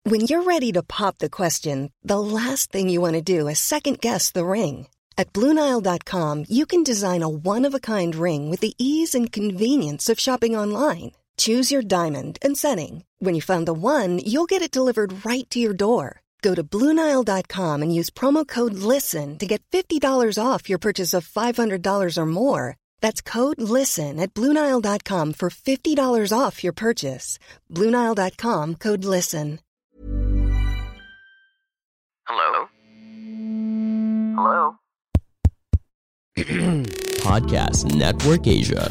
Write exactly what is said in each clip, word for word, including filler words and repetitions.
When you're ready to pop the question, the last thing you want to do is second-guess the ring. At Blue Nile dot com, you can design a one-of-a-kind ring with the ease and convenience of shopping online. Choose your diamond and setting. When you find the one, you'll get it delivered right to your door. Go to Blue Nile dot com and use promo code LISTEN to get fifty dollars off your purchase of five hundred dollars or more. That's code LISTEN at Blue Nile dot com for fifty dollars off your purchase. Blue Nile dot com, code LISTEN. Hello? Hello? Podcast Network Asia.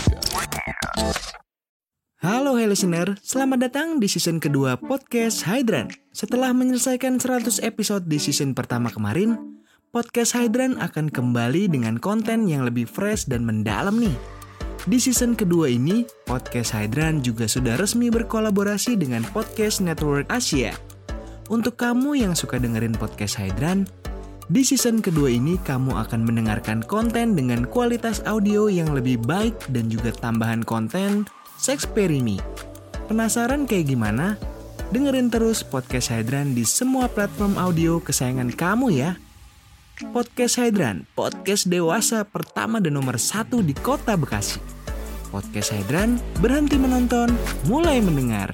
Halo hey listener, selamat datang di season kedua Podcast Hydran. Setelah menyelesaikan seratus episode di season pertama kemarin, Podcast Hydran akan kembali dengan konten yang lebih fresh dan mendalam nih. Di season kedua ini, Podcast Hydran juga sudah resmi berkolaborasi dengan Podcast Network Asia. Untuk kamu yang suka dengerin Podcast Hydran, di season kedua ini kamu akan mendengarkan konten dengan kualitas audio yang lebih baik dan juga tambahan konten Sexperimi. Penasaran kayak gimana? Dengerin terus Podcast Hydran di semua platform audio kesayangan kamu ya. Podcast Hydran, podcast dewasa pertama dan nomor satu di kota Bekasi. Podcast Hydran, berhenti menonton, mulai mendengar.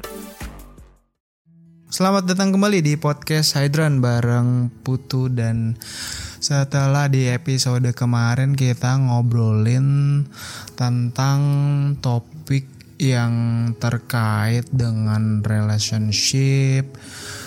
Selamat datang kembali di Podcast Hydran bareng Putu. Dan setelah di episode kemarin kita ngobrolin tentang topik yang terkait dengan relationship,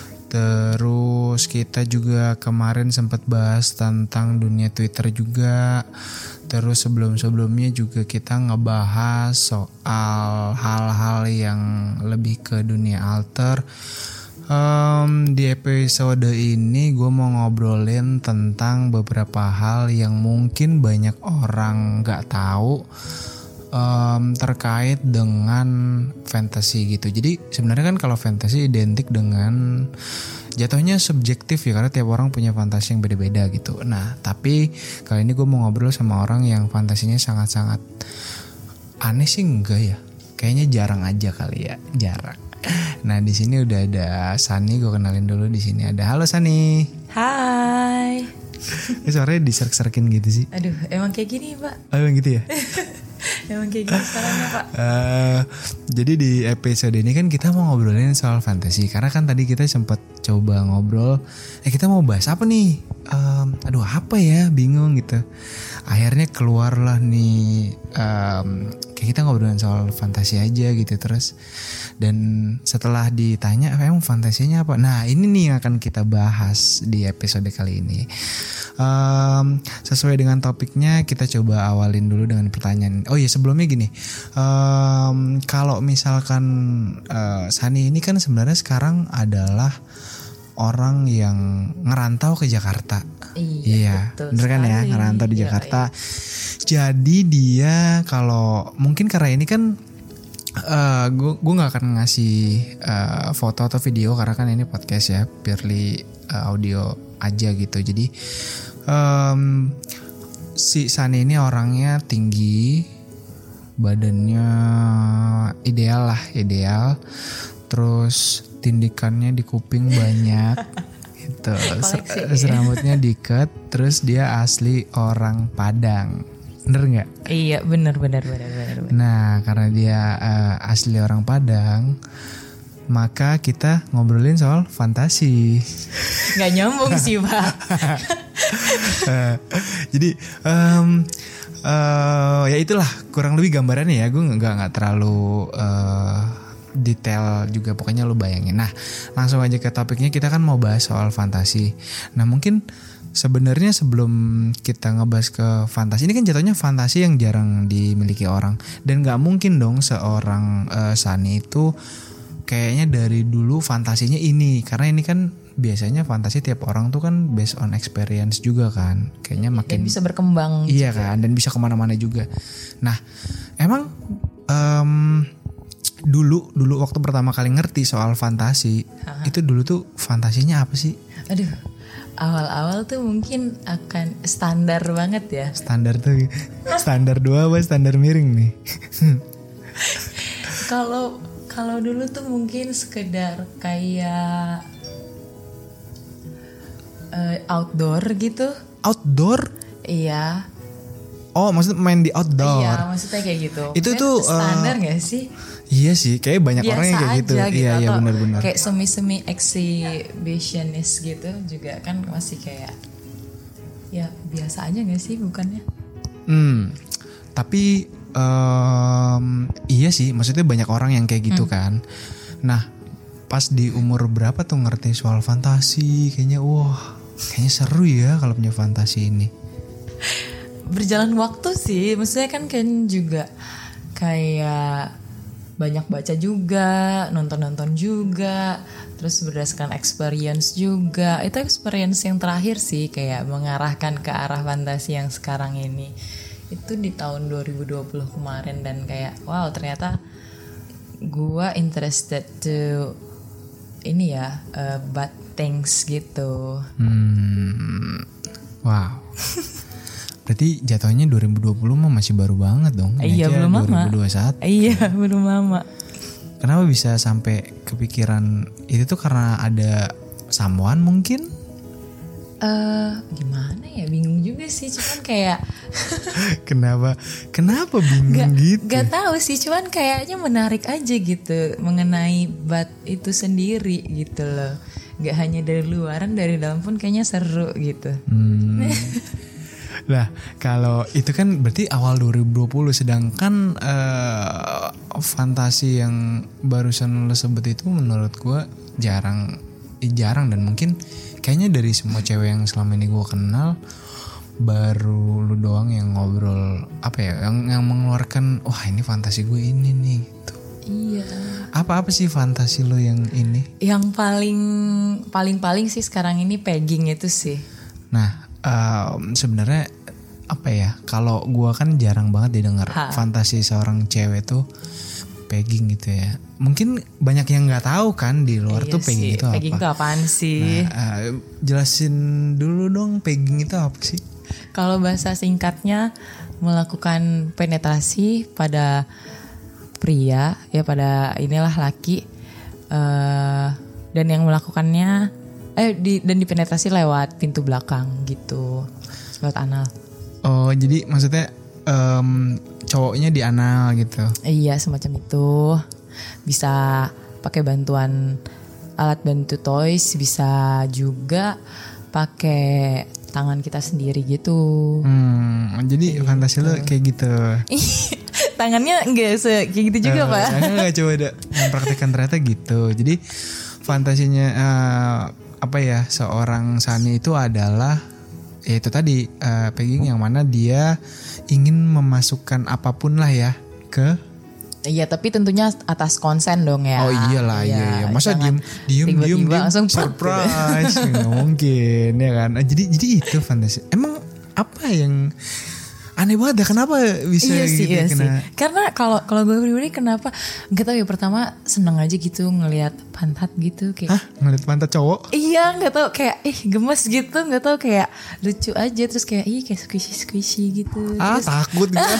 terus kita juga kemarin sempat bahas tentang dunia Twitter juga. Terus sebelum-sebelumnya juga kita ngebahas soal hal-hal yang lebih ke dunia alter. Um, di episode ini gue mau ngobrolin tentang beberapa hal yang mungkin banyak orang gak tahu um, terkait dengan fantasi gitu. Jadi sebenarnya kan kalau fantasi identik dengan jatuhnya subjektif ya, karena tiap orang punya fantasi yang beda-beda gitu. Nah tapi kali ini gue mau ngobrol sama orang yang fantasinya sangat-sangat aneh sih enggak ya? Kayaknya jarang aja kali ya, jarang. Nah di sini udah ada Sani, gue kenalin dulu. Di sini ada, halo Sani. Hai. Eh, suaranya diserk-serkin gitu sih. Aduh, emang kayak gini Pak. Oh emang gitu ya. Emang kayak gini suaranya Pak. Uh, jadi di episode ini kan kita mau ngobrolin soal fantasi. Karena kan tadi kita sempat coba ngobrol, Eh kita mau bahas apa nih? Um, aduh apa ya, bingung gitu. Akhirnya keluarlah nih um, kayak kita ngobrolin soal fantasi aja gitu. Terus dan setelah ditanya emang fantasinya apa, nah ini nih yang akan kita bahas di episode kali ini. um, Sesuai dengan topiknya, kita coba awalin dulu dengan pertanyaan. Oh iya sebelumnya gini, um, kalau misalkan uh, Sani ini kan sebenarnya sekarang adalah orang yang ngerantau ke Jakarta. Iya, iya bener kan ya, ngerantau di Jakarta. Iya, iya. Jadi dia kalau mungkin karena ini kan uh, gue gue nggak akan ngasih uh, foto atau video karena kan ini podcast ya, purely uh, audio aja gitu. Jadi um, si Sani ini orangnya tinggi, badannya ideal lah, ideal. Terus tindikannya di kuping banyak gitu. Terus rambutnya diket. Terus dia asli orang Padang. Bener nggak? Iya bener bener bener bener. Nah karena dia uh, asli orang Padang, maka kita ngobrolin soal fantasi. Nggak nyambung sih Pak. uh, jadi um, uh, ya itulah kurang lebih gambarannya ya. Gue nggak nggak terlalu uh, detail juga, pokoknya lu bayangin. Nah langsung aja ke topiknya, kita kan mau bahas soal fantasi. Nah mungkin sebenarnya sebelum kita ngebahas ke fantasi, ini kan jatuhnya fantasi yang jarang dimiliki orang. Dan gak mungkin dong seorang uh, Sani itu kayaknya dari dulu fantasinya ini. Karena ini kan biasanya fantasi tiap orang tuh kan based on experience juga kan. Kayaknya makin dan bisa berkembang. Iya juga. Kan, dan bisa kemana-mana juga. Nah emang um, Dulu dulu waktu pertama kali ngerti soal fantasi, Aha. itu dulu tuh fantasinya apa sih? Aduh, awal-awal tuh mungkin akan standar banget ya. Standar tuh standar dua apa standar miring nih? Kalau Kalau dulu tuh mungkin sekedar kayak uh, outdoor gitu. Outdoor? Iya. Oh, maksudnya main di outdoor. Iya, maksudnya kayak gitu. Itu Maksudnya tuh standar uh, gak sih? Iya sih, kayak banyak Biasa orang yang kayak gitu. aja gitu. Iya, iya Atau benar-benar. Kayak semi-semi exhibitionist gitu juga kan masih kayak ya biasa aja gak sih bukannya? Hmm. Tapi um, iya sih, maksudnya banyak orang yang kayak gitu hmm. kan. Nah, pas di umur berapa tuh ngerti soal fantasi? Kayaknya wah, kayaknya seru ya kalau punya fantasi ini. Berjalan waktu sih, maksudnya kan kan juga kayak banyak baca juga, nonton-nonton juga, terus berdasarkan experience juga. Itu experience yang terakhir sih kayak mengarahkan ke arah fantasi yang sekarang ini. Itu di tahun dua ribu dua puluh kemarin dan kayak wow ternyata gua interested to ini ya uh, bad things gitu. Hmm, wow. Berarti jatuhnya dua ribu dua puluh mah masih baru banget dong. Iya belum lama. dua ribu dua puluh satu. Iya belum lama. Kenapa bisa sampai kepikiran itu tuh karena ada someone mungkin? Eh uh, gimana ya bingung juga sih cuman kayak kenapa kenapa bingung gak, gitu? Gak tahu sih cuman kayaknya menarik aja gitu mengenai bat itu sendiri gitu loh. Gak hanya dari luaran dari dalam pun kayaknya seru gitu. Hmm. Lah kalau itu kan berarti awal dua ribu dua puluh sedangkan uh, fantasi yang barusan lo sebut itu menurut gue jarang eh, jarang dan mungkin kayaknya dari semua cewek yang selama ini gue kenal baru lu doang yang ngobrol apa ya yang yang mengeluarkan wah ini fantasi gue ini nih gitu. Iya. Apa-apa sih fantasi lo yang ini? Yang paling paling-paling sih sekarang ini pegging itu sih. Nah, um, sebenarnya apa ya? Kalau gue kan jarang banget didengar ha. fantasi seorang cewek tuh pegging gitu ya. Mungkin banyak yang nggak tahu kan di luar iya tuh pegging sih. itu apa? Pegging itu apaan sih? Nah, uh, jelasin dulu dong pegging itu apa sih? Kalau bahasa singkatnya melakukan penetrasi pada pria ya pada inilah laki uh, dan yang melakukannya eh di, dan dipenetrasi lewat pintu belakang gitu lewat anal. Oh jadi maksudnya um, cowoknya di anal gitu? Iya semacam itu bisa pakai bantuan alat bantu toys bisa juga pakai tangan kita sendiri gitu. Hmm, jadi kayak fantasi gitu. Lo kayak gitu. Tangannya enggak se kayak gitu juga, uh, Pak. Enggak coba ada mempraktikkan ternyata gitu. Jadi fantasinya uh, apa ya seorang Sani itu adalah ya itu tadi uh, pegging yang mana dia ingin memasukkan apapun lah ya ke. Iya tapi tentunya atas konsen dong ya. Oh iyalah iya, iya. Masa diem diem diem, diem langsung surprise nggak mungkin ya kan. Jadi jadi itu fantasi. Emang apa yang aneh banget ya kenapa bisa iya sih, gitu iya kena. Sih. Karena kalau kalau gue pribadi kenapa nggak tahu ya pertama seneng aja gitu ngelihat pantat gitu kayak. Hah ngelihat pantat cowok? Iya nggak tahu kayak ih gemes gitu nggak tahu kayak lucu aja terus kayak ih kayak squishy squishy gitu. Ah terus, takut gitu.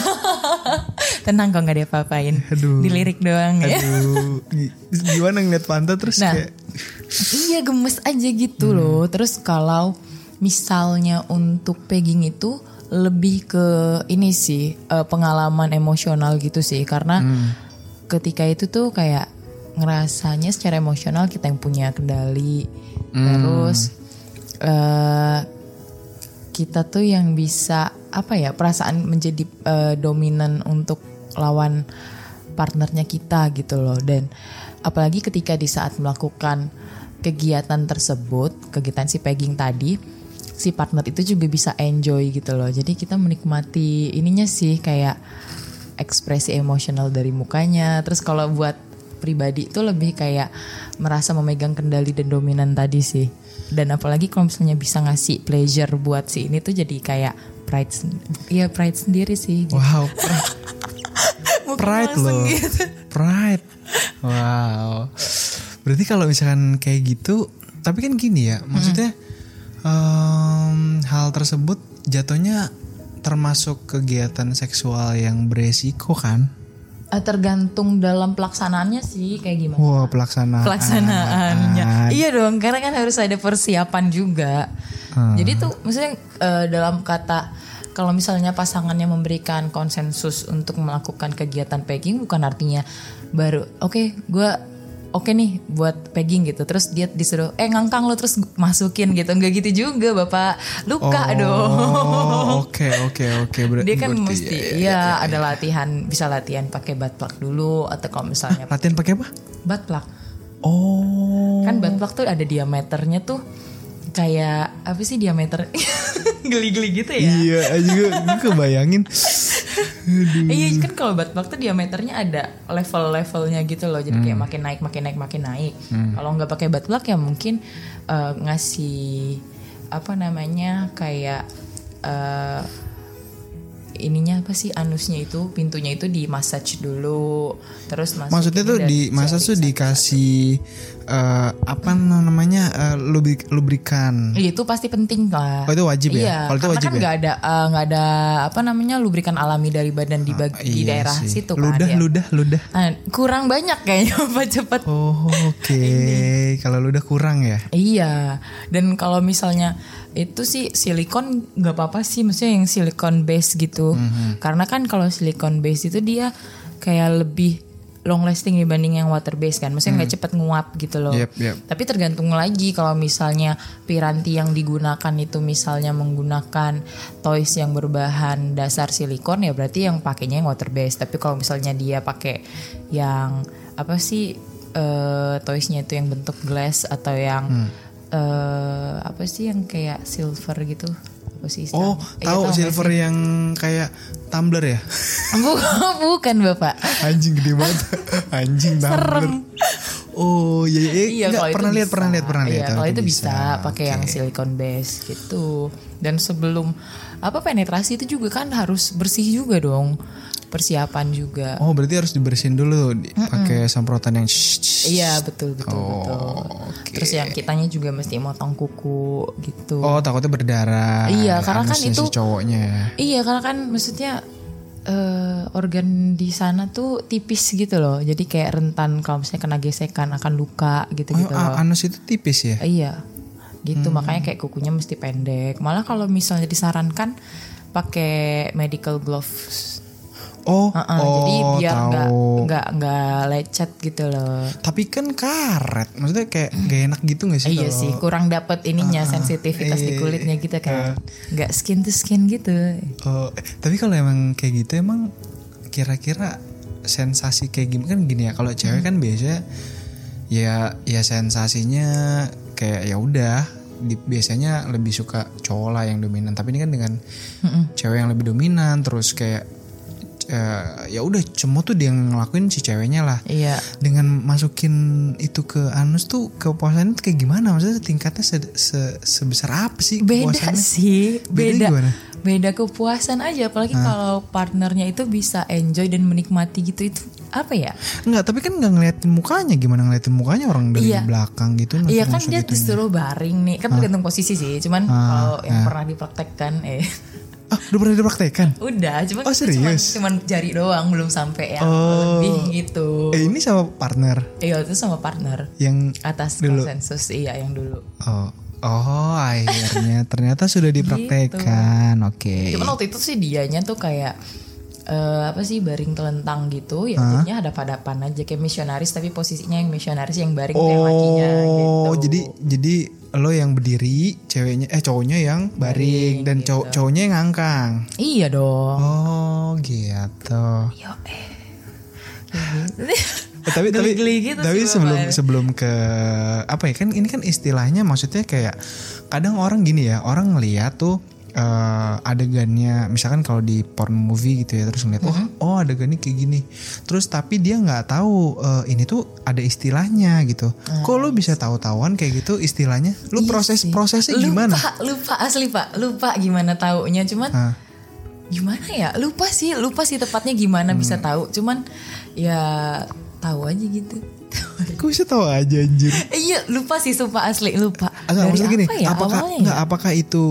Tenang kok nggak ada apa-apain. Aduh. Dilirik doang ya. Aduh. Gimana ngeliat pantat terus nah, kayak. Iya gemes aja gitu hmm. loh. Terus kalau misalnya untuk pegging itu lebih ke ini sih uh, pengalaman emosional gitu sih karena hmm. ketika itu tuh kayak ngerasanya secara emosional kita yang punya kendali hmm. terus uh, kita tuh yang bisa apa ya perasaan menjadi uh, dominan untuk lawan partnernya kita gitu loh dan apalagi ketika di saat melakukan kegiatan tersebut kegiatan si pegging tadi si partner itu juga bisa enjoy gitu loh. Jadi kita menikmati ininya sih kayak ekspresi emosional dari mukanya. Terus kalau buat pribadi itu lebih kayak merasa memegang kendali dan dominan tadi sih. Dan apalagi kalau misalnya bisa ngasih pleasure buat si ini tuh jadi kayak pride. Iya pride sendiri sih. Gitu. Wow. Pride loh. Gitu. Pride. Wow. Berarti kalau misalkan kayak gitu, tapi kan gini ya, maksudnya. Hmm. Um, hal tersebut jatuhnya termasuk kegiatan seksual yang beresiko kan? Uh, tergantung dalam pelaksanaannya sih kayak gimana. Wah, pelaksanaan. Pelaksanaannya. Iya dong, karena kan harus ada persiapan juga. Hmm. Jadi tuh maksudnya uh, dalam kata kalau misalnya pasangannya memberikan konsensus untuk melakukan kegiatan pegging bukan artinya baru oke okay, gue oke okay nih buat pegging gitu. Terus dia disuruh eh ngangkang lo terus masukin gitu. Enggak gitu juga Bapak. Luka oh, dong. Oke oke oke. Dia kan berarti, mesti ya, ya, ya, ya, ada ya. latihan, bisa latihan pakai butt plug dulu atau kalau misalnya Hah, latihan pakai apa? Butt plug. Oh. Kan butt plug tuh ada diameternya tuh kayak apa sih diameter geli-geli gitu ya. Iya juga gue kebayangin. Iya kan kalau butt plug tuh diameternya ada level-levelnya gitu loh. Jadi hmm. kayak makin naik makin naik makin naik. Hmm. Kalau nggak pakai butt plug ya mungkin uh, ngasih apa namanya kayak uh, ininya apa sih anusnya itu pintunya itu di massage dulu terus maksudnya tuh di massage tuh dikasih uh, apa namanya uh, lubrik, lubrikan. Iya itu pasti penting lah. Oh itu wajib ya? Iya, kalau itu wajib kan ya? Nggak ada nggak uh, ada apa namanya lubrikan alami dari badan di, bag, uh, iya di daerah sih. Situ ludah, kan. Ludah ludah ludah. Nah, kurang banyak kayaknya cepat-cepat. Oh oke. Okay. Kalau ludah kurang ya? Iya. Dan kalau misalnya itu sih silikon nggak apa-apa sih, maksudnya yang silikon base gitu. Mm-hmm. Karena kan kalau silikon base itu dia kayak lebih long lasting dibanding yang water base kan, maksudnya nggak mm. cepet nguap gitu loh. Yep, yep. Tapi tergantung lagi kalau misalnya piranti yang digunakan itu misalnya menggunakan toys yang berbahan dasar silikon ya berarti yang pakainya yang water base. Tapi kalau misalnya dia pakai yang apa sih uh, toysnya itu yang bentuk glass atau yang mm. Uh, apa sih yang kayak silver gitu apa sih istilahnya? Oh eh, tahu silver yang kayak tumbler ya? Bukan Bapak. Anjing gede banget. Anjing tumbler. Serem. Oh iya iya, iya nggak, pernah lihat pernah lihat pernah lihat. Iya kalau itu bisa, bisa pakai okay. yang silicone base gitu. Dan sebelum apa penetrasi itu juga kan harus bersih juga dong. Persiapan juga. Oh berarti harus dibersihin dulu pakai semprotan yang shh, iya betul betul oh, betul. Okay. Terus yang kitanya juga mesti motong kuku gitu. Oh takutnya berdarah. Iya karena kan itu si cowoknya. Iya karena kan maksudnya uh, organ di sana tuh tipis gitu loh. Jadi kayak rentan kalau misalnya kena gesekan akan luka gitu gitu. Oh, anus itu tipis ya? Iya gitu hmm. Makanya kayak kukunya mesti pendek. Malah kalau misalnya disarankan pakai medical gloves. Oh, uh-uh, oh, jadi biar nggak nggak nggak lecet gitu loh. Tapi kan karet, maksudnya kayak gak enak gitu nggak sih? Iya kalau... sih, kurang dapet ininya uh, sensitivitas eh, di kulitnya gitu kan, nggak uh, skin to skin gitu. Oh, eh, tapi kalau emang kayak gitu emang kira-kira sensasi kayak gimana kan gini ya? Kalau cewek hmm. kan biasa ya ya sensasinya kayak ya udah. Di, biasanya lebih suka cowok lah yang dominan. Tapi ini kan dengan hmm. cewek yang lebih dominan, terus kayak Uh, ya udah semua tuh dia ngelakuin si ceweknya lah. Iya. Dengan masukin itu ke anus tuh kepuasannya tuh kayak gimana? Maksudnya tingkatnya se, se, sebesar apa sih? Beda sih. Beda. Beda, beda kepuasan aja. Apalagi Hah? kalau partnernya itu bisa enjoy dan menikmati gitu itu apa ya? Enggak, tapi kan nggak ngeliatin mukanya. Gimana ngeliatin mukanya orang dari iya. belakang gitu? Iya kan dia disuruh baring nih. Kan tergantung posisi sih. Cuman kalau yang Hah? pernah dipraktekkan eh. Ah, udah pernah dipraktekan? Udah, cuma oh, serius? Cuman, cuman jari doang, belum sampai yang oh. lebih gitu. Eh ini sama partner? Iya itu sama partner. Yang atas dulu. Konsensus, iya yang dulu. Oh, oh akhirnya ternyata sudah dipraktekan, gitu. Oke. Okay. Cuman waktu itu sih dianya tuh kayak uh, apa sih baring telentang gitu, ya huh? jadinya hadap-hadapan aja kayak misionaris tapi posisinya yang misionaris yang baring oh, yang lakinya gitu. Oh jadi jadi lo yang berdiri, ceweknya eh cowoknya yang baring, baring dan gitu. cow- cowoknya yang ngangkang. Iya dong. Oh, gitu. Yo eh. eh tapi tapi gitu tapi sih, sebelum Bapak. sebelum ke apa ya kan ini kan istilahnya maksudnya kayak kadang orang gini ya, orang ngeliat tuh Uh, adegannya misalkan kalau di porn movie gitu ya terus ngeliat uh-huh. oh, oh adegannya kayak gini terus tapi dia nggak tahu uh, ini tuh ada istilahnya gitu uh, kok lo bisa tahu-tahuan kayak gitu istilahnya lo iya proses sih. prosesnya lupa, gimana lupa asli pak lupa gimana taunya cuman uh. gimana ya lupa sih lupa sih tepatnya gimana hmm. bisa tahu cuman ya tahu aja gitu. Kok bisa tahu aja anjir? Iya lupa sih sumpah asli lupa. Agak, dari gini, apa ya apakah awalnya nggak ya? Apakah itu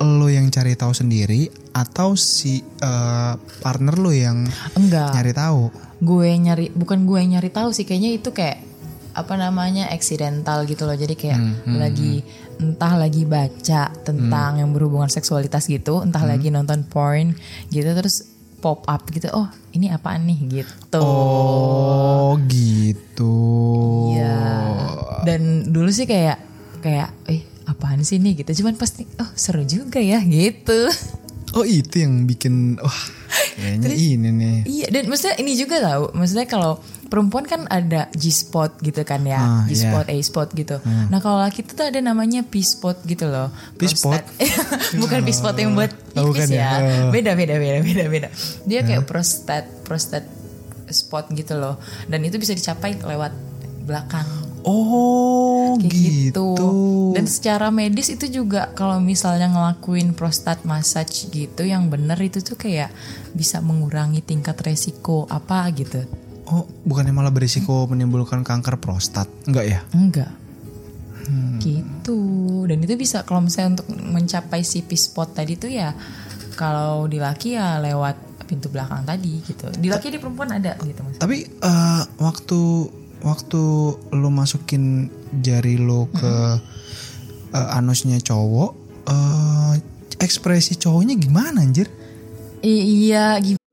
lo yang cari tahu sendiri atau si uh, partner lo yang Enggak. nyari tahu? Gue nyari, bukan gue yang nyari tahu sih, kayaknya itu kayak apa namanya accidental gitu loh. Jadi kayak hmm, hmm, lagi entah lagi baca tentang hmm. yang berhubungan seksualitas gitu, entah hmm. lagi nonton porn gitu, terus pop up gitu, oh ini apaan nih gitu. Oh gitu. Iya. Dan dulu sih kayak kayak eh apaan sih nih gitu, cuman pasti oh seru juga ya gitu. Oh itu yang bikin wah kayaknya terus, ini nih. Iya, dan maksudnya ini juga tahu, maksudnya kalau perempuan kan ada G-spot gitu kan ya, ah, G-spot, yeah. A-spot gitu. Hmm. Nah kalau laki itu tuh ada namanya P-spot gitu loh. P-spot? Bukan oh. P-spot yang buat pipis ya. ya. Oh. Beda, beda, beda, beda, beda. Dia kayak huh? prostat, prostat spot gitu loh. Dan itu bisa dicapai lewat belakang. Oh kayak gitu. gitu. Dan secara medis itu juga kalau misalnya ngelakuin prostat massage gitu yang bener itu tuh kayak bisa mengurangi tingkat resiko apa gitu. Oh bukannya malah berisiko hmm. menimbulkan kanker prostat? Enggak ya? Enggak hmm. Gitu. Dan itu bisa kalau misalnya untuk mencapai si P-spot tadi tuh ya kalau di laki ya lewat pintu belakang tadi gitu. Di laki di perempuan ada gitu maksudnya. Tapi uh, waktu Waktu lo masukin jari lo ke mm-hmm. uh, anusnya cowok, uh, ekspresi cowoknya gimana anjir? I- iya gimana?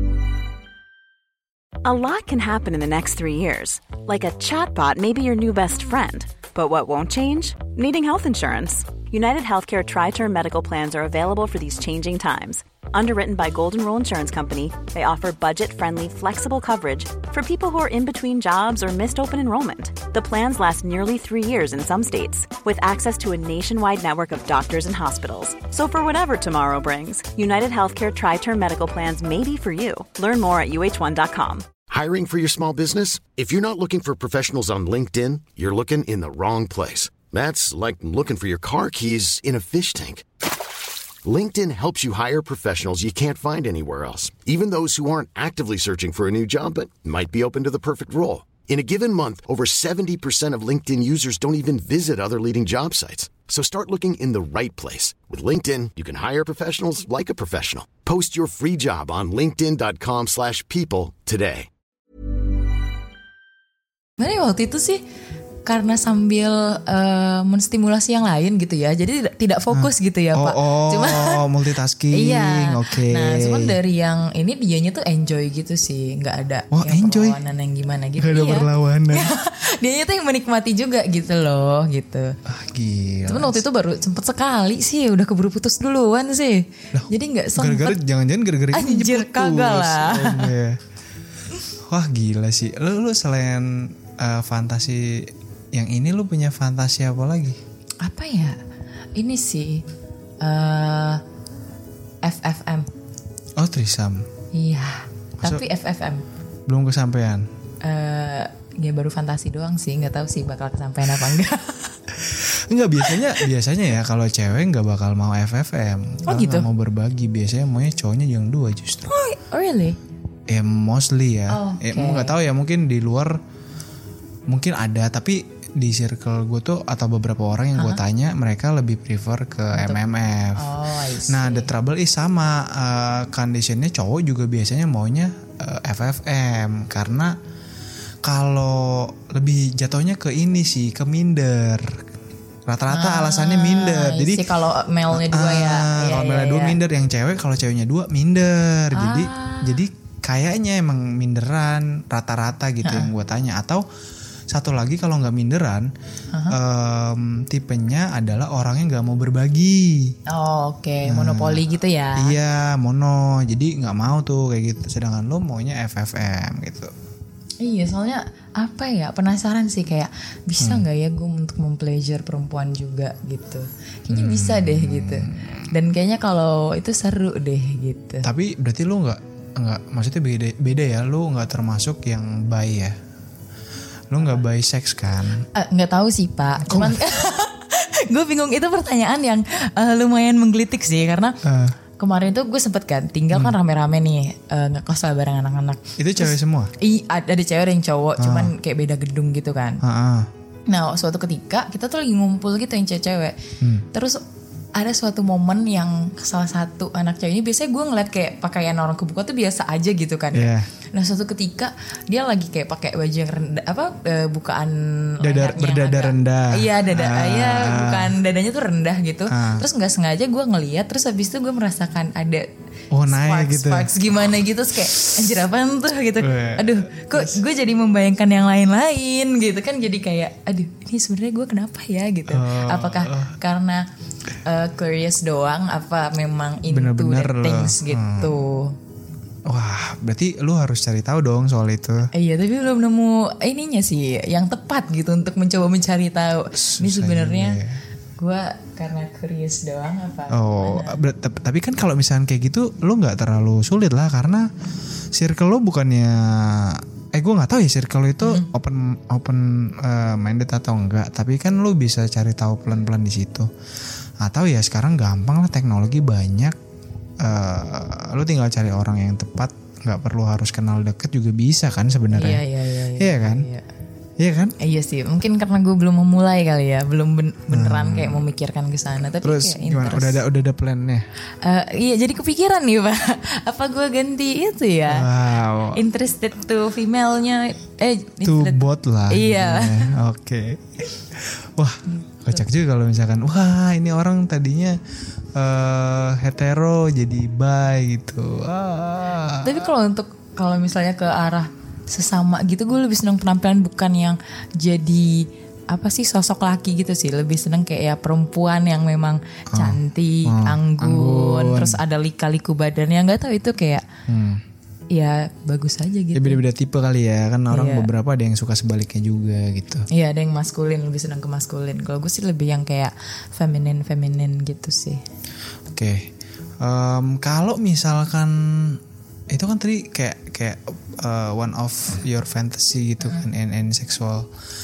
A lot can happen in the next three years. Like a chatbot may be your new best friend. But what won't change? Needing health insurance. United Healthcare Tri-Term Medical Plans are available for these changing times. Underwritten by Golden Rule Insurance Company, they offer budget-friendly, flexible coverage for people who are in between jobs or missed open enrollment. The plans last nearly three years in some states, with access to a nationwide network of doctors and hospitals. So for whatever tomorrow brings, United Healthcare Tri-Term Medical Plans may be for you. Learn more at U H one dot com. Hiring for your small business? If you're not looking for professionals on LinkedIn, you're looking in the wrong place. That's like looking for your car keys in a fish tank. LinkedIn helps you hire professionals you can't find anywhere else, even those who aren't actively searching for a new job but might be open to the perfect role. In a given month, over seventy percent of LinkedIn users don't even visit other leading job sites. So start looking in the right place. With LinkedIn, you can hire professionals like a professional. Post your free job on linkedin dot com slash people today. Nah, waktu itu sih karena sambil uh, menstimulasi yang lain gitu ya, jadi tidak, tidak fokus hmm. gitu ya oh, Pak. Oh, cuma multitasking. Iya. Oke. Okay. Nah, cuman dari yang ini dianya tuh enjoy gitu sih, nggak ada oh, yang enjoy. perlawanan yang gimana gitu. Gak ada iya. perlawanan. Dianya tuh yang menikmati juga gitu loh, gitu. Ah gila. Cuman waktu itu baru sempet sekali sih, udah keburu putus duluan sih. Loh, jadi nggak sempet. Gara-gara jangan-jangan gara-gara ini anjir kagak lah. Oh, yeah. Wah gila sih. Lu lu selain uh, fantasi yang ini lu punya fantasi apa lagi? Apa ya? Ini sih uh, F F M. Oh trisam. Iya. Maksud, tapi F F M. Belum kesampaian. Uh, ya baru fantasi doang sih, nggak tahu sih bakal kesampaian apa enggak. Enggak biasanya biasanya ya kalau cewek nggak bakal mau F F M. Oh gitu. Nggak mau berbagi, biasanya maunya cowoknya yang dua justru. Oh really? Ya mostly ya. Oh, okay. Ya nggak tahu ya, mungkin di luar mungkin ada, tapi di circle gue tuh atau beberapa orang yang gue uh-huh. tanya mereka lebih prefer ke untuk M M F. Oh, nah the trouble is sama uh, conditionnya cowok juga biasanya maunya uh, F F M karena kalau lebih jatuhnya ke ini sih, ke minder. Rata-rata ah, alasannya minder. Jadi kalau male-nya dua uh, ya. Kalau iya, male-nya iya, dua iya. minder, yang cewek kalau ceweknya dua minder. Ah. Jadi jadi kayaknya emang minderan rata-rata gitu uh-huh. yang gue tanya. Atau satu lagi kalau nggak minderan, uh-huh. um, tipenya adalah orangnya nggak mau berbagi. Oh, oke, okay. nah, monopoli gitu ya? Iya, mono. Jadi nggak mau tuh kayak gitu. Sedangkan lo maunya F F M gitu. Iya, soalnya apa ya? Penasaran sih kayak bisa nggak hmm. ya gue untuk mempleasure perempuan juga gitu. Kayaknya hmm. bisa deh gitu. Dan kayaknya kalau itu seru deh gitu. Tapi berarti lo nggak nggak maksudnya beda beda ya? Lo nggak termasuk yang bi ya? Lo nggak bisex kan? Nggak uh, tahu sih Pak. Kok cuman gue bingung, itu pertanyaan yang uh, lumayan menggelitik sih karena uh. kemarin tuh gue sempet kan tinggal hmm. kan rame-rame nih uh, ngekos lah bareng anak-anak. Itu cewek semua? Iya ada cewek yang cowok, uh. cuman kayak beda gedung gitu kan. Uh-uh. Nah suatu ketika kita tuh lagi ngumpul gitu yang cewek-cewek. Hmm. Terus ada suatu momen yang salah satu anak cewek ini, biasanya gue ngeliat kayak pakaian orang kebuka tuh biasa aja gitu kan. Yeah. Nah suatu ketika dia lagi kayak pakai baju yang rendah, apa e, bukaan Dada, berdada agak, rendah. Iya dada, ah. iya bukan dadanya tuh rendah gitu. Ah. Terus nggak sengaja gue ngeliat, terus habis itu gue merasakan ada oh, naik sparks, gitu. Sparks gimana gitu, terus kayak anjir apaan tuh gitu. Aduh, kok gue jadi membayangkan yang lain-lain gitu kan, jadi kayak aduh ini sebenarnya gue kenapa ya gitu. Oh. Apakah oh. karena uh, curious doang, apa memang into bener-bener the things loh. Gitu. Hmm. Wah, berarti lu harus cari tahu dong soal itu. Iya, tapi belum nemu ininya sih yang tepat gitu untuk mencoba mencari tahu. Susah ini sebenarnya gue karena curious doang apa? Oh, ber- tapi kan kalau misalnya kayak gitu, lu nggak terlalu sulit lah karena circle lu bukannya, eh gue nggak tahu ya circle lu itu hmm. open open uh, minded atau enggak. Tapi kan lu bisa cari tahu pelan-pelan di situ. Atau ya sekarang gampang lah, teknologi banyak. Uh, lu tinggal cari orang yang tepat, nggak perlu harus kenal deket juga bisa kan sebenarnya. Iya iya iya. Iya kan? Iya, iya kan? Iya sih, mungkin karena gue belum memulai kali ya, belum ben- beneran hmm. kayak memikirkan ke sana. Tapi terus kayak gimana? Udah ada udah ada plannya? Uh, iya, jadi kepikiran nih Pak. Apa gue ganti itu ya? Wow. Interested to female-nya, eh to bot lah. Iya. Oke. Okay. Wah, kocak juga kalau misalkan, wah ini orang tadinya Uh, hetero jadi bi gitu. Ah. Tapi kalau untuk kalau misalnya ke arah sesama gitu, gue lebih senang penampilan bukan yang jadi apa sih sosok laki gitu sih. Lebih seneng kayak ya perempuan yang memang oh. cantik, oh. anggun, anggun, terus ada lika-liku badannya. Nggak tahu itu kayak hmm. ya bagus aja gitu. Ya beda-beda tipe kali ya, kan orang yeah. beberapa ada yang suka sebaliknya juga gitu. Iya, ada yang maskulin, lebih senang ke maskulin. Kalau gue sih lebih yang kayak feminin feminin gitu sih. Oke, okay. um, kalau misalkan itu kan tadi kayak kayak uh, one of your fantasy gitu kan, and, and sexual.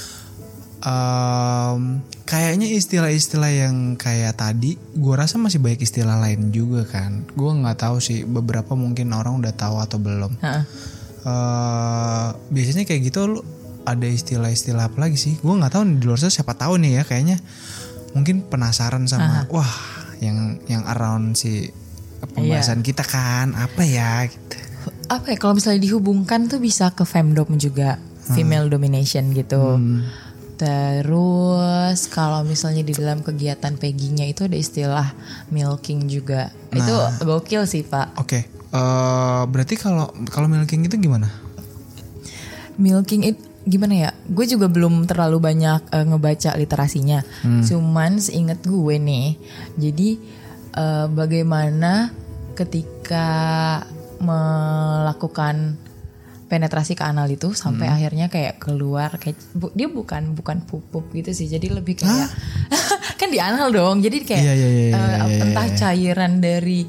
Um, kayaknya istilah-istilah yang kayak tadi, gue rasa masih banyak istilah lain juga kan. Gue nggak tahu sih, beberapa mungkin orang udah tahu atau belum. Uh, biasanya kayak gitu, lu ada istilah-istilah apa lagi sih? Gue nggak tahu di luar sana siapa tahu nih ya, kayaknya mungkin penasaran sama, uh-huh. wah yang yang around si pembahasan yeah. kita kan apa ya? Gitu. Apa ya? Kalau misalnya dihubungkan tuh bisa ke femdom juga, female hmm. domination gitu. Hmm. Terus kalau misalnya di dalam kegiatan pegging-nya itu ada istilah milking juga. Nah, itu gokil sih Pak. Oke, okay. uh, berarti kalau kalau milking itu gimana? Milking itu gimana ya? Gue juga belum terlalu banyak uh, ngebaca literasinya. Hmm. Cuman seingat gue nih, jadi uh, bagaimana ketika melakukan penetrasi ke anal itu sampai hmm. akhirnya kayak keluar kayak bu, dia bukan bukan pup-pup gitu sih, jadi lebih kayak kan di anal dong, jadi kayak yeah, yeah, yeah, uh, yeah, yeah, entah cairan dari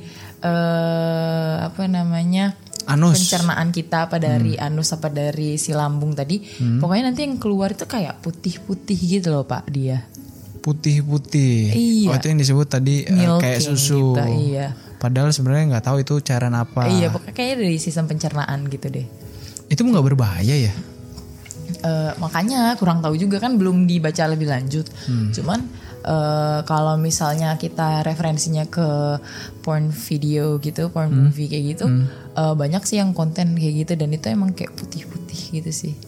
uh, apa namanya anus, pencernaan kita apa dari hmm. anus apa dari si lambung tadi, hmm. pokoknya nanti yang keluar itu kayak putih-putih gitu loh Pak, dia putih-putih. Iya. Oh itu yang disebut tadi uh, kayak susu. Gitu, iya. Padahal sebenarnya nggak tahu itu cairan apa. Iya, pokoknya kayaknya dari sistem pencernaan gitu deh. Itu nggak berbahaya ya? Uh, makanya kurang tahu juga kan, belum dibaca lebih lanjut. Hmm. Cuman uh, kalau misalnya kita referensinya ke porn video gitu, porn hmm. movie kayak gitu, hmm. uh, banyak sih yang konten kayak gitu dan itu emang kayak putih-putih gitu sih.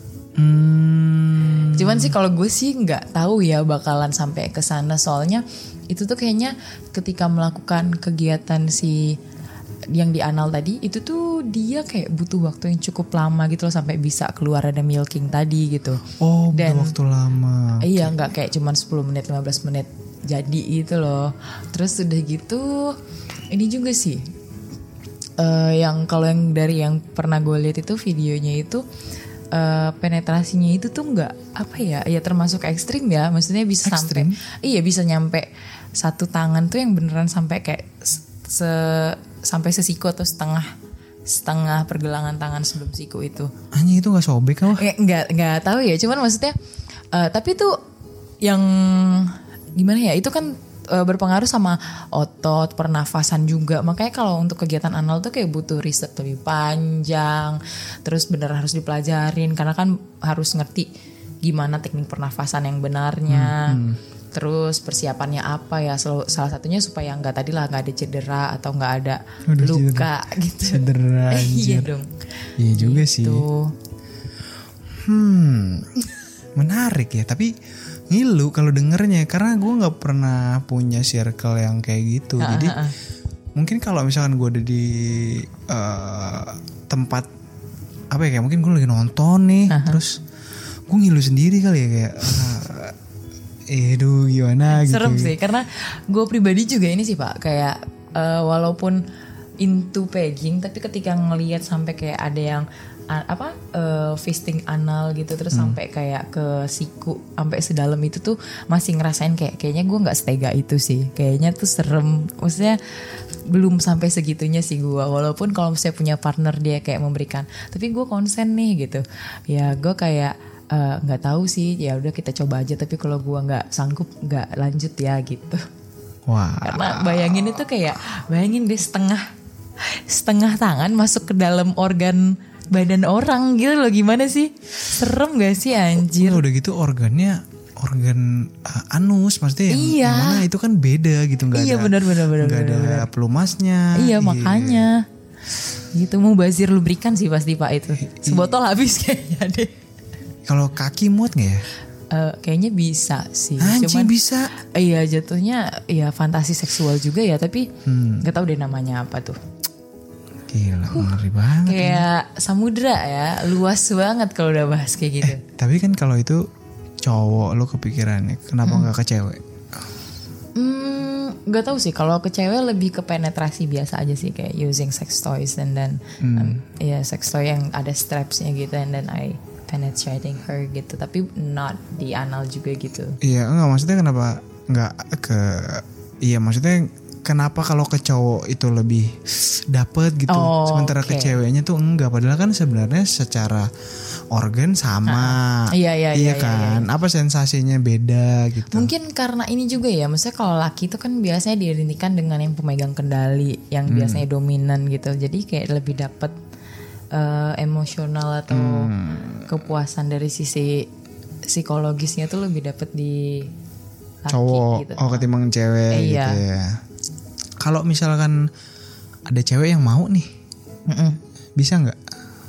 Hmm. Cuman sih kalau gue sih nggak tahu ya bakalan sampai ke sana, soalnya itu tuh kayaknya ketika melakukan kegiatan si yang di anal tadi itu tuh dia kayak butuh waktu yang cukup lama gitu loh sampai bisa keluar ada milking tadi gitu. Oh, butuh waktu lama. Iya, nggak kayak cuman sepuluh menit lima belas menit jadi gitu loh. Terus udah gitu ini juga sih uh, yang kalau yang dari yang pernah gue lihat itu videonya itu uh, penetrasinya itu tuh nggak apa ya ya termasuk ekstrim ya, maksudnya bisa ekstrim? Sampai iya bisa nyampe satu tangan tuh yang beneran sampai kayak se sampai sesiku atau setengah setengah pergelangan tangan sebelum siku itu. Hanya itu nggak sobek apa? Eh, nggak nggak tahu ya, cuman maksudnya uh, tapi itu yang gimana ya, itu kan uh, berpengaruh sama otot, pernafasan juga. Makanya kalau untuk kegiatan anal tuh kayak butuh riset lebih panjang, terus bener harus dipelajarin karena kan harus ngerti gimana teknik pernafasan yang benarnya. Hmm, hmm. Terus persiapannya apa ya? Sel- salah satunya supaya nggak tadi lah nggak ada cedera atau nggak ada Udah luka cedera. gitu. Cedera Iya anjir. dong. Iya juga Gitu. sih. Hmm, menarik ya. Tapi ngilu kalau dengernya karena gue nggak pernah punya circle yang kayak gitu. Ah, Jadi ah, ah. mungkin kalau misalkan gue ada di uh, tempat apa ya, kayak mungkin gue lagi nonton nih, Aha. terus gue ngilu sendiri kali ya kayak, uh, aduh gimana gitu. Serem sih karena gue pribadi juga ini sih Pak, kayak uh, walaupun into pegging tapi ketika ngelihat sampai kayak ada yang uh, apa uh, fisting anal gitu terus Hmm. sampai kayak ke siku sampai sedalam itu tuh masih ngerasain kayak kayaknya gue nggak setega itu sih, kayaknya tuh serem, maksudnya belum sampai segitunya sih gue, walaupun kalau misalnya punya partner dia kayak memberikan tapi gue konsen nih gitu ya, gue kayak nggak uh, tahu sih, ya udah kita coba aja, tapi kalau gue nggak sanggup nggak lanjut ya gitu. Wah. Karena bayangin itu kayak bayangin deh setengah setengah tangan masuk ke dalam organ badan orang gitu loh, gimana sih, serem gak sih anjir? Udah gitu organnya organ uh, anus, maksudnya yang, Iya. yang mana itu kan beda gitu, nggak Iya, ada benar, benar, benar, nggak ada benar. pelumasnya. Iya makanya gitu, mau bazir lubrikan sih pasti Pak itu, sebotol habis kayaknya deh. Kalau kaki muat nggak ya? Uh, kayaknya bisa sih. Anjing, Cuman bisa. Iya jatuhnya ya fantasi seksual juga ya, tapi Hmm. nggak tahu deh namanya apa tuh. Gila, ngeri banget. Kayak samudra ya, luas banget kalau udah bahas kayak gitu. Eh, tapi kan kalau itu cowok, lo kepikirannya kenapa nggak ke cewek? Hmm, nggak tahu sih. Kalau ke cewek lebih ke penetrasi biasa aja sih, kayak using sex toys and then Hmm. um, ya sex toy yang ada strapsnya gitu, and then I penetrating her gitu. Tapi not di anal juga gitu. Iya, enggak, maksudnya kenapa nggak ke? Iya, maksudnya kenapa kalau ke cowok itu lebih dapet gitu, Oh, sementara ke oke. ceweknya tuh enggak, padahal kan sebenarnya secara organ sama. Ah, iya, iya, iya, kan, apa sensasinya beda gitu. Mungkin karena ini juga ya, maksudnya kalau laki itu kan biasanya diidentikan dengan yang pemegang kendali, yang Hmm. biasanya dominan gitu. Jadi kayak lebih dapat uh, emosional atau Hmm. kepuasan dari sisi psikologisnya tuh lebih dapat di laki Cowok, gitu. oh ketimbang cewek Eh, gitu iya. ya. Kalau misalkan ada cewek yang mau nih, Mm-mm. bisa nggak?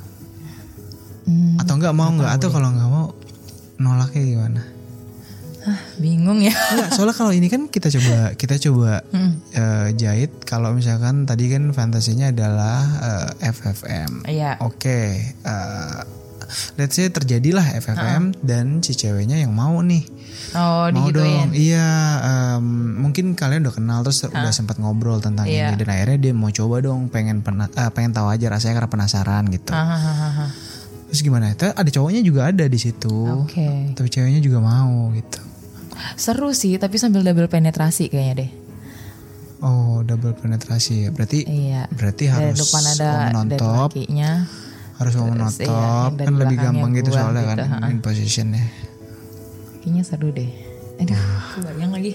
Hmm, Atau nggak mau nggak? Atau kalau nggak mau nolaknya gimana? bingung ya. Enggak, soalnya kalau ini kan kita coba kita coba Hmm. eh, jahit. Kalau misalkan tadi kan fantasinya adalah eh, F F M. Iya. Oke, eh, let's say terjadilah F F M dan si ceweknya yang mau nih. Oh, Mau dong, digituin. iya. em, mungkin kalian udah kenal terus udah sempat ngobrol tentang Iya. ini dan akhirnya dia mau coba dong, pengen pena, eh, pengen tahu aja rasanya karena penasaran gitu. Hahaha. Terus gimana? Itu ada cowoknya juga ada di situ. Oke. Tapi ceweknya juga mau gitu. Seru sih, tapi sambil double penetrasi kayaknya deh. Oh, double penetrasi ya. Berarti Iya. berarti Dari harus depan ada woman on dari top, lakinya. harus woman on Terus, iya, top, yang dari kan lebih belakangnya gampang gitu gua soalnya gitu, kan ha-ha. in positionnya. Kayaknya seru deh. Aduh, kebayang lagi.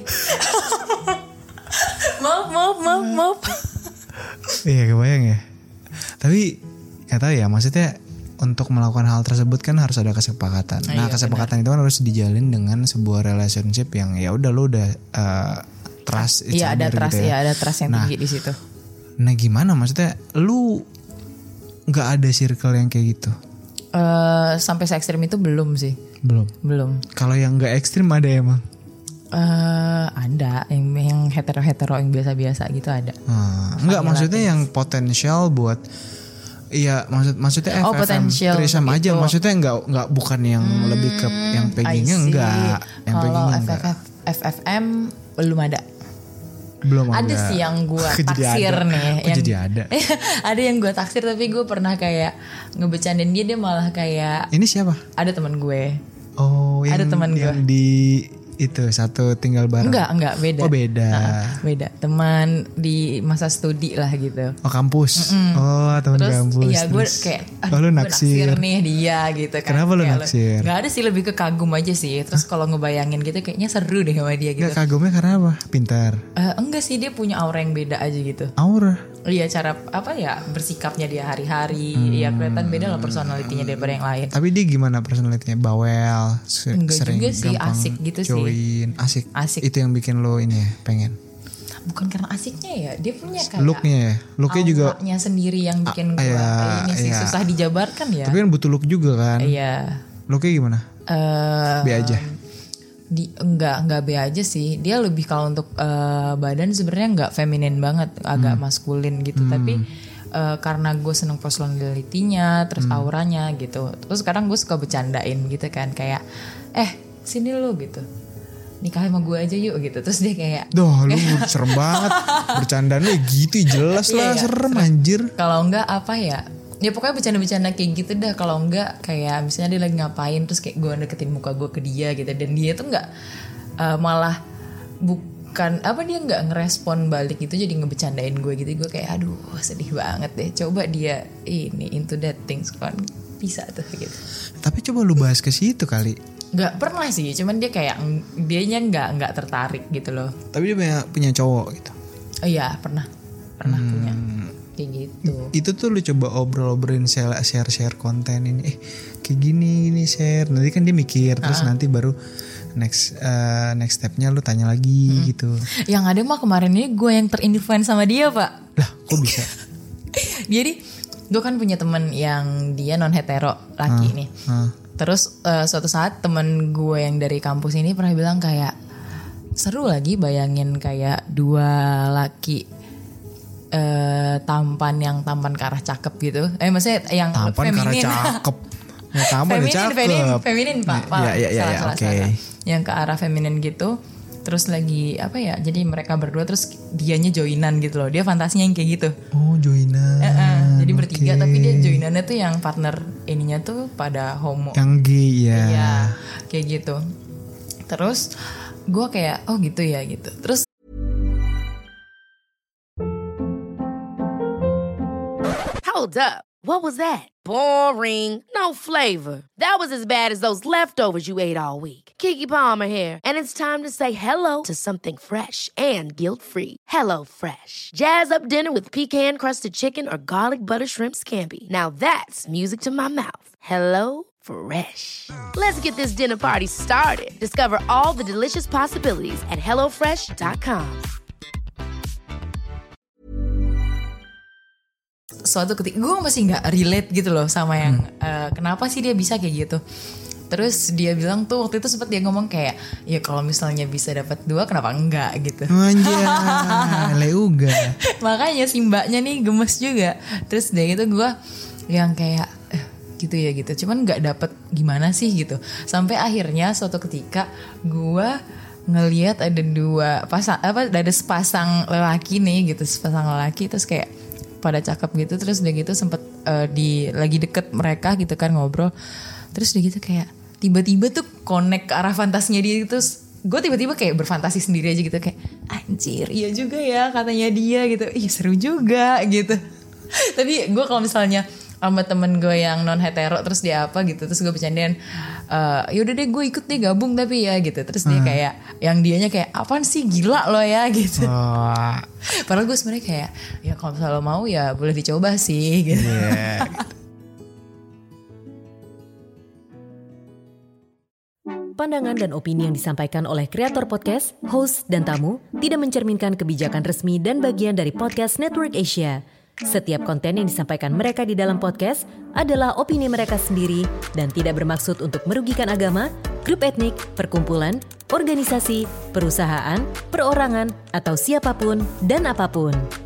maaf, maaf, maaf, maaf. Iya, kebayang ya. Tapi nggak tahu ya, maksudnya untuk melakukan hal tersebut kan harus ada kesepakatan. Nah, Iya, kesepakatan itu kan harus dijalin dengan sebuah relationship yang ya udah lo udah uh, trust each Iya ada other trust, gitu iya ya. ada trust yang Nah, tinggi di situ. Nah, gimana maksudnya lu nggak ada circle yang kayak gitu? Eh sampai se ekstrim itu belum sih, Belum. belum. Kalau yang nggak ekstrim ada emang. Eh ada yang yang hetero-hetero yang biasa-biasa gitu ada. Hmm, enggak, Vanilla maksudnya things. yang potensial buat iya maksud maksudnya Oh, F F M potential threesome aja, gitu. maksudnya enggak enggak bukan yang lebih ke yang peggingnya I see. enggak, yang Kalau peggingnya F enggak. F F F F M belum ada. Belum ada. Ada sih yang gue Kok jadi taksir ada? nih. Kok yang, jadi ada? ada yang gue taksir tapi gue pernah kayak ngebecandain dia, dia malah kayak Ini siapa? ada teman gue. Oh, yang Ada teman yang gua. di itu satu tinggal bareng. Enggak, enggak beda. Oh, beda. Nah, beda. Teman di masa studi lah gitu. Oh, kampus. Oh, teman Terus kampus. iya gue Terus- kayak Oh, lu gue naksir. nih dia gitu kan. Kenapa lu Kayak naksir? Gak ada sih, lebih ke kagum aja sih. Terus kalau ngebayangin gitu kayaknya seru deh sama dia gitu. Enggak, kagumnya karena apa? Pintar. Eh, enggak sih, dia punya aura yang beda aja gitu. Aura. Iya, cara apa ya bersikapnya dia hari-hari. Iya kelihatan beda lah personalitinya daripada yang lain. Tapi dia gimana personalitinya? Bawel, se- Enggak sering juga sih, gampang asik gitu sih. poin. Asik. Asik. Itu yang bikin lo ini ya, pengen. Bukan karena asiknya ya, dia punya kayak looknya ya, looknya juga auranya sendiri yang bikin ah, gue iya, ini sih iya. susah dijabarkan ya. Tapi kan butuh look juga kan. Iya. Looknya gimana? Uh, B aja. Di enggak enggak B aja sih. Dia lebih kalau untuk uh, badan sebenarnya enggak feminin banget, agak hmm. maskulin gitu. Hmm. Tapi uh, karena gue seneng personality-nya, terus hmm. auranya gitu. Terus sekarang gue suka bercandain gitu kan, kayak eh sini lu gitu. Nikah sama gue aja yuk gitu. Terus dia kayak Duh lu serem banget. Bercandaan lu gitu jelas lah, iya, serem anjir. Kalau enggak apa ya, ya pokoknya bercanda-bercanda kayak gitu dah. Kalau enggak kayak misalnya dia lagi ngapain, terus kayak gue deketin muka gue ke dia gitu, dan dia tuh enggak uh, malah bukan apa, dia enggak ngerespon balik gitu, jadi ngebecandain gue gitu. Gue kayak aduh sedih banget deh. Coba dia ini into that things kan bisa tuh gitu. Tapi coba lu bahas ke situ kali. Nggak pernah sih, cuman dia kayak dianya nggak nggak tertarik gitu loh. Tapi dia punya punya cowok gitu. Oh iya pernah pernah hmm. punya kayak gitu. Itu tuh lu coba obrol-obrolin share share konten ini, eh kayak gini ini share. Nanti kan dia mikir, terus uh-huh. nanti baru next uh, next stepnya lu tanya lagi hmm. gitu. Yang ada mah kemarin ini gue yang terinfluence sama dia pak. Lah kok bisa? Jadi gue kan punya temen yang dia non hetero laki uh, nih. Uh. Terus uh, suatu saat temen gue yang dari kampus ini pernah bilang kayak seru lagi bayangin kayak dua laki uh, tampan yang tampan ke arah cakep gitu. Eh maksudnya yang tampan feminin. Tampan ke arah cakep. Ya, tampan feminin, cakep. Feminin, feminin pak. pak. Ya, ya, ya, salah, ya, salah, okay. salah. Yang ke arah feminin gitu. Terus lagi apa ya, jadi mereka berdua terus dianya joinan gitu loh. Dia fantasinya yang kayak gitu. Oh joinan. E -e, jadi okay. bertiga tapi dia joinannya tuh yang partner ininya tuh pada homo. Yang gay ya. Iya kayak gitu. Terus gue kayak oh gitu ya gitu. Terus Hold up. What was that? Boring. No flavor. That was as bad as those leftovers you ate all week. Keke Palmer here, and it's time to say hello to something fresh and guilt-free. Hello Fresh. Jazz up dinner with pecan-crusted chicken or garlic butter shrimp scampi. Now that's music to my mouth. Hello Fresh. Let's get this dinner party started. Discover all the delicious possibilities at hello fresh dot com. Suatu ketika gue masih nggak relate gitu loh sama yang hmm. uh, kenapa sih dia bisa kayak gitu. Terus dia bilang tuh waktu itu sempat dia ngomong kayak ya kalau misalnya bisa dapat dua kenapa enggak gitu. Anjay, leuga. Makanya si mbaknya nih gemes juga. Terus dia gitu gue yang kayak eh, gitu ya gitu. Cuman nggak dapet gimana sih gitu. Sampai akhirnya suatu ketika gue ngelihat ada dua pasang apa ada sepasang lelaki nih gitu, sepasang lelaki terus kayak pada cakep gitu. Terus udah gitu sempet uh, di lagi deket mereka gitu kan ngobrol. Terus udah gitu kayak tiba-tiba tuh connect ke arah fantasinya dia. Terus gue tiba-tiba kayak berfantasi sendiri aja gitu kayak anjir iya juga ya katanya dia gitu. Ih seru juga gitu. Tapi gue kalau misalnya sama temen gue yang non hetero terus dia apa gitu terus gue bercandain uh, yaudah deh gue ikut deh gabung tapi ya gitu. Terus dia kayak yang dianya kayak apaan sih gila lo ya gitu. Oh. Padahal gue sebenarnya kayak ya kalau misalnya lo mau ya boleh dicoba sih gitu. Yeah, gitu. Pandangan dan opini yang disampaikan oleh kreator podcast, host, dan tamu tidak mencerminkan kebijakan resmi dan bagian dari Podcast Network Asia. Setiap konten yang disampaikan mereka di dalam podcast adalah opini mereka sendiri dan tidak bermaksud untuk merugikan agama, grup etnik, perkumpulan, organisasi, perusahaan, perorangan, atau siapapun dan apapun.